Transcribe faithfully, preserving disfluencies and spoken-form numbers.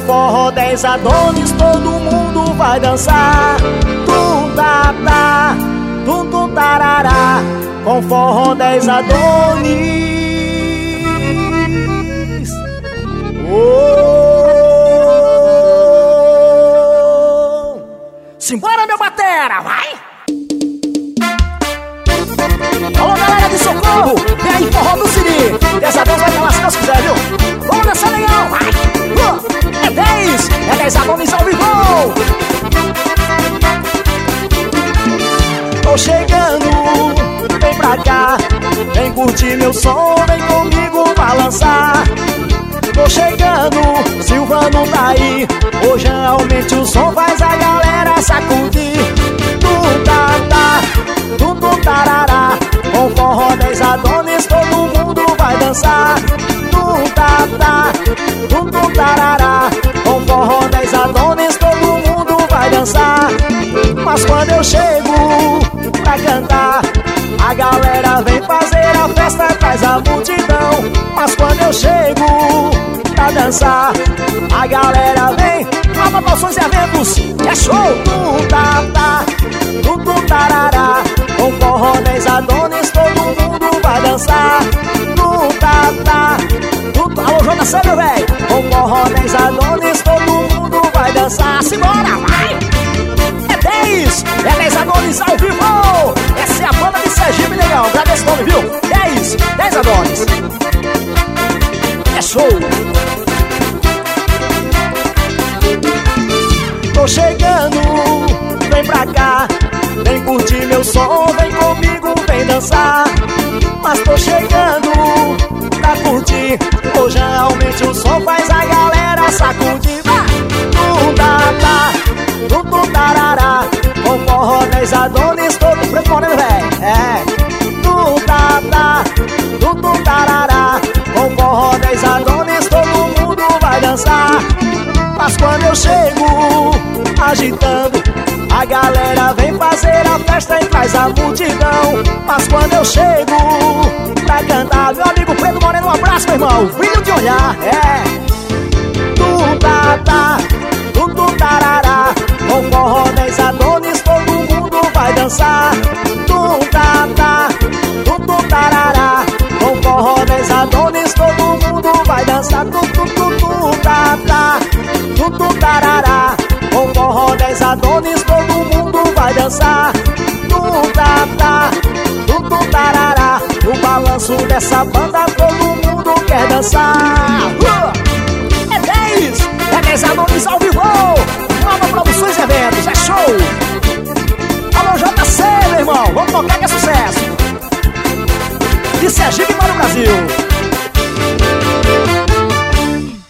forró dez Adonis, todo mundo vai dançar. Tum tá tá, tum tum tarará. Com forró dez Adonis. Oh! Simbora, meu batera, vai! Alô, galera de Socorro, vem aí, forró do Siri. dez Adonis vai calar se Deus quiser, viu? Vamos dançar legal, vai! Uh, é dez, é dez Adonis ao vivo. Tô chegando, vem pra cá, vem curtir meu som, vem comigo balançar. Tô chegando, Silvano tá aí, hoje aumente o som, faz a galera sacudir. Tum tá tá, tum tum tarará. Com forró dez Adonis, todo mundo vai dançar. Tum tá tá, tum tum tarará. Com forró dez Adonis, todo mundo vai dançar. Mas quando eu chego pra cantar, a galera vem fazer a festa, traz a multidão. Mas quando eu chego pra dançar, a galera vem. Nova Promoções e Eventos, é show! Tum tá tá, tum tum tarará. Com forró dez Adonis, todo mundo vai dançar. Tum tá tá, tum tum. Alô, João da Sânia, véi! Com forró dez Adonis, todo mundo vai dançar. Simbora, vai! É dez, é dez Adonis ao vivo! Essa é a banda de Sergipe, legal, grava esse nome, viu? dez, dez Adonis. É show! Tô chegando, vem pra cá, vem curtir meu som, vem comigo, vem dançar. Mas tô chegando pra curtir, hoje aumente o som, faz a galera sacudir. Tum tá tá, tum tum tarará. Com forró dez Adonis, todo preto moreno, véi. É. Tum tá tá, tum tum tarará. Com forró dez Adonis, todo mundo vai dançar. Mas quando eu chego agitando, a galera vem fazer a festa e traz a multidão. Mas quando eu chego pra cantar, meu amigo Preto Moreno, um abraço, meu irmão. Brilho de olhar, é. Tum tá tá, tum tum tarará. Com forró dez Adonis, todo mundo vai dançar. Tum tá tá, tum tum tarará. Com forró dez Adonis, todo mundo vai dançar. Tum tum tum tum tá tá, tum tum tarará. Com forró dez Adonis, todo mundo vai dançar. Tum tá tá, tum tum tarará. No balanço dessa banda, todo mundo quer dançar. Uh! É dez, é dez Adonis ao vivo. Nova Produções e Eventos, é show. Alô, J C, meu irmão, vamos tocar que é sucesso. De Sergipe para o Brasil.